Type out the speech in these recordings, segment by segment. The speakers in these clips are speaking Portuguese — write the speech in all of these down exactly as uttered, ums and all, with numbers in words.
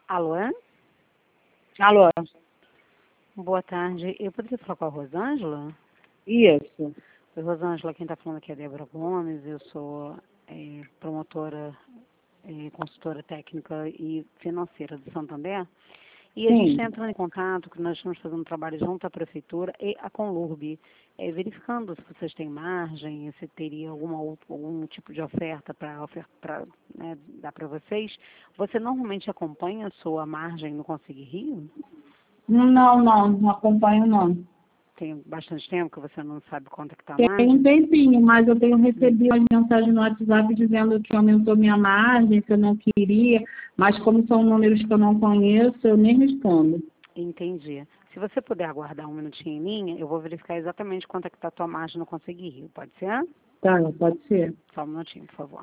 Alô? Alô? Boa tarde. Eu poderia falar com a Rosângela? Isso. Oi, Rosângela, quem está falando aqui é a Débora Gomes. Eu sou é, promotora, é, consultora técnica e financeira do Santander. E a Sim. gente está entrando em contato, que nós estamos fazendo um trabalho junto à Prefeitura e à Conlurb, é, verificando se vocês têm margem, se teria alguma, ou- algum tipo de oferta para oferta, né, dar para vocês. Você normalmente acompanha a sua margem no Conseguir Rio? Não, não, não acompanho não. Tem bastante tempo que você não sabe quanto é que está a Tem margem? um tempinho, mas eu tenho recebido as mensagens no WhatsApp dizendo que aumentou minha margem, que eu não queria, mas como são números que eu não conheço, eu nem respondo. Entendi. Se você puder aguardar um minutinho em linha, eu vou verificar exatamente quanto é que está a tua margem no Conseguir Rio. Pode ser? Tá, pode ser. Só um minutinho, por favor.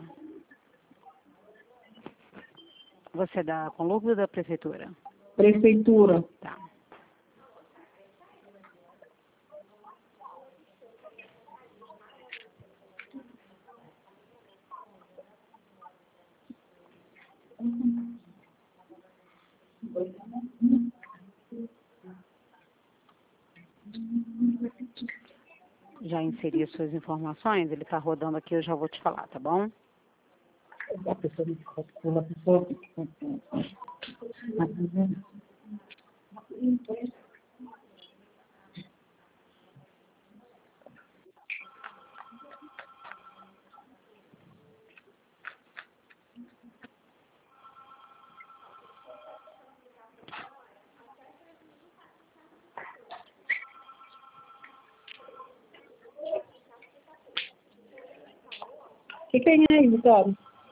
Você é da Conlurb ou da Prefeitura? Prefeitura. Tá. Já inseri as suas informações, ele está rodando aqui, eu já vou te falar, tá bom? A pessoa, uma pessoa... O que tem aí, Vitória?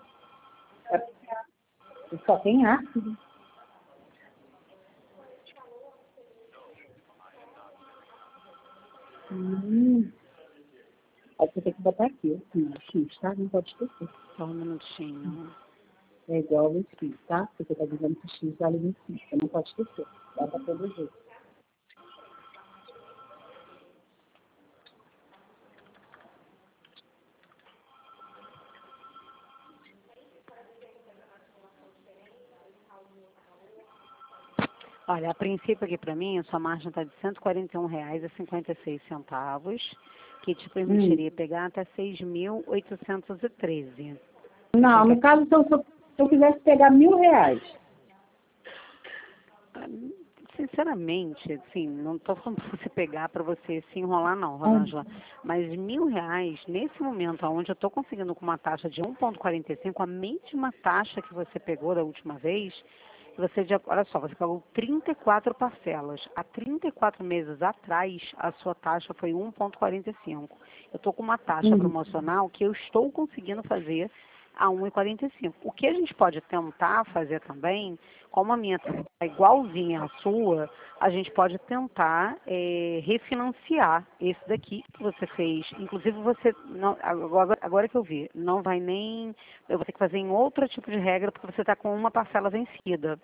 Só tem ácido. Hum. Aí você tem que botar aqui, assim, X, tá? Não pode esquecer. Só um minutinho. É igual o X, tá? Você está dizendo que X vale vinte e cinco. Você não pode esquecer. Dá para todo jeito. Olha, a princípio aqui para mim, a sua margem está de cento e quarenta e um reais e cinquenta e seis centavos, que te permitiria Hum. pegar até seis mil oitocentos e treze. Não, no caso, se eu, se eu quisesse pegar mil reais. Sinceramente, assim, não estou falando para você pegar, para você se enrolar não, Rosângela, mas mil reais, nesse momento, onde eu estou conseguindo com uma taxa de um vírgula quarenta e cinco, a mesma taxa que você pegou da última vez, você já, olha só, você pagou trinta e quatro parcelas. Há trinta e quatro meses atrás, a sua taxa foi um vírgula quarenta e cinco. Eu estou com uma taxa Hum. promocional que eu estou conseguindo fazer a um vírgula quarenta e cinco. O que a gente pode tentar fazer também, como a minha é igualzinha à sua, a gente pode tentar é, refinanciar esse daqui que você fez. Inclusive você, não, agora, agora que eu vi, não vai nem, eu vou ter que fazer em outro tipo de regra porque você está com uma parcela vencida.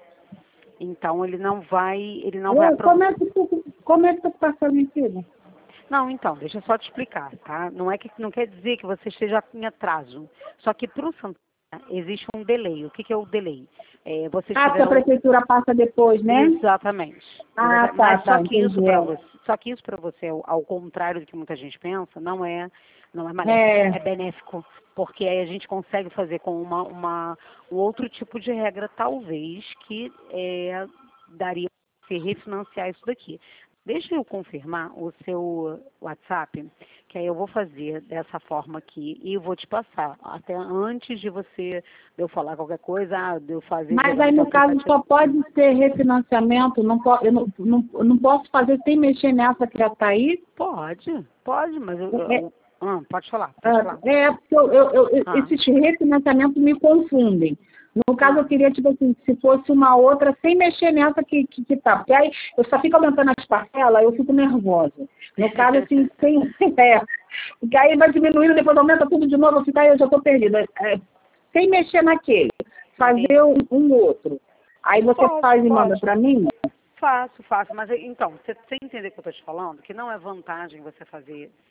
Então ele não vai, ele não vai Eu, aprovar. como é que tu, como é que tu passou mentira? Não, então, deixa eu só te explicar, tá? Não é que não quer dizer que você esteja em atraso. Só que para o Santander existe um delay. O que, que é o delay? É, vocês Ah, que a tiveram. prefeitura passa depois, né? Exatamente. Ah, tá, Mas só tá, que isso entendi. para você, só que isso para você, ao ao contrário do que muita gente pensa, não é, não é maléfico, É, é benéfico, porque aí a gente consegue fazer com uma, uma um outro tipo de regra, talvez, que é, daria para você refinanciar isso daqui. Deixa eu confirmar o seu WhatsApp, que aí eu vou fazer dessa forma aqui e eu vou te passar, até antes de você, de eu falar qualquer coisa, ah, de eu fazer, mas jogar aí no seu no caso aplicativo. só pode ser refinanciamento, não po, eu, não, não, eu não posso fazer sem mexer nessa que já está aí? Pode, pode, mas eu, É, eu- ah, pode falar, pode ah, falar. é porque eu, eu, eu, Ah, esses refinanciamentos me confundem. No caso, eu ah, queria, tipo assim, se fosse uma outra, sem mexer nessa que, que, que tá. Porque aí eu só fico aumentando as parcelas, eu fico nervosa. No caso, assim, sem. É, porque aí vai diminuindo, depois aumenta tudo de novo, eu fico, aí eu já estou perdida. É, sem mexer naquele, entendi. fazer um, um outro. Aí você Pode, faz e manda pode. para mim? Faço, faço. Mas então, você, você entender o que eu estou te falando? Que não é vantagem você fazer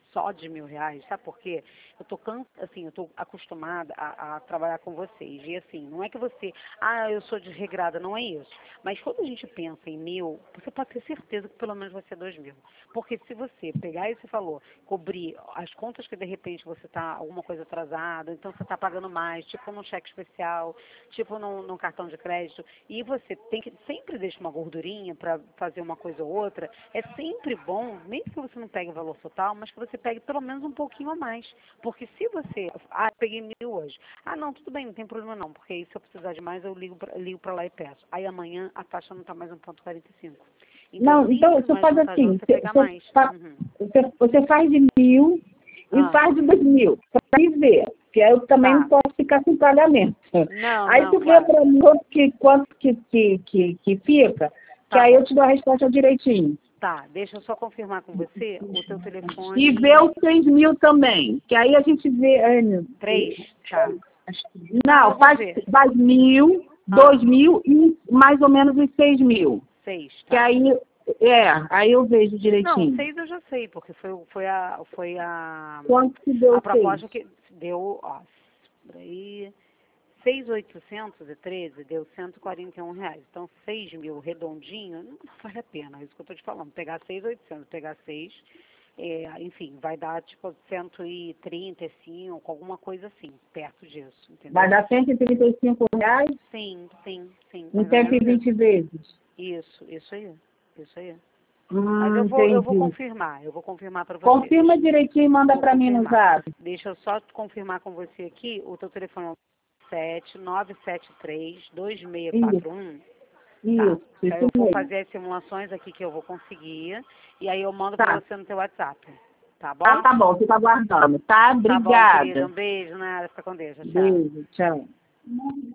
só de mil reais, sabe por quê? Eu tô, can... assim, eu tô acostumada a, a trabalhar com vocês. E assim, não é que você, ah, eu sou desregrada, não é isso. Mas quando a gente pensa em mil, você pode ter certeza que pelo menos vai ser dois mil. Porque se você pegar esse valor, cobrir as contas que de repente você está alguma coisa atrasada, então você está pagando mais, tipo num cheque especial, tipo num, num cartão de crédito, e você tem que sempre deixar uma gordurinha para fazer uma coisa ou outra, é sempre bom, mesmo que você não pegue o valor total, mas que você pegue pelo menos um pouquinho a mais. Porque se você, ah, eu peguei mil hoje, ah não, tudo bem, não tem problema não, porque aí se eu precisar de mais, eu ligo pra, ligo para lá e peço. Aí amanhã a taxa não está mais um vírgula quarenta e cinco. Então, Não, então muito você mais faz vantajoso assim, você você, pegar você, mais. fa- Uhum. você, você faz de mil e Ah, faz de dois mil, para me ver, porque eu também não tá. posso ficar sem pagamento. Não, Aí não, tu vê claro. para mim quanto que, quanto que, que, que, que fica, que Tá aí eu bom. te dou a resposta direitinho. Tá, deixa eu só confirmar com você o teu E vê telefone os seis mil também, que aí a gente vê. Ai, meu três, Deus. tá. Não, eu Não, vou faz, ver. faz mil, Ah, dois mil e mais ou menos os seis mil. seis, Que tá. aí, é, aí eu vejo Não, direitinho. seis eu já sei, porque foi, o- foi a foi a, Quanto que deu a seis? proposta que deu, ó, peraí, seis mil oitocentos e treze deu cento e quarenta e um reais. Então, seis mil redondinho, não vale a pena, é isso que eu estou te falando. Pegar seis mil e oitocentos, pegar seis, é, enfim, vai dar tipo cento e trinta e cinco, alguma coisa assim, perto disso, Vai entendeu? dar cento e trinta e cinco reais Sim, sim, sim, em mais ou cento e menos isso. vinte vezes. Isso, isso aí, isso aí. Mas Hum, eu vou, eu vou entendi. confirmar, eu vou confirmar para você. Confirma Deixa, direitinho e manda vou para mim no confirmar. zap. Deixa eu só confirmar com você aqui, o teu telefone é o sete nove sete três dois seis Isso, quatro um. Tá. isso, Que aí isso eu vou mesmo. fazer as simulações aqui que eu vou conseguir e aí eu mando para Tá, você no teu WhatsApp. Tá tá, bom? tá bom, fica aguardando, tá? Tá bom, querida. Obrigada. Um beijo, nada. Fica com Deus. Tchau. Beijo, tchau.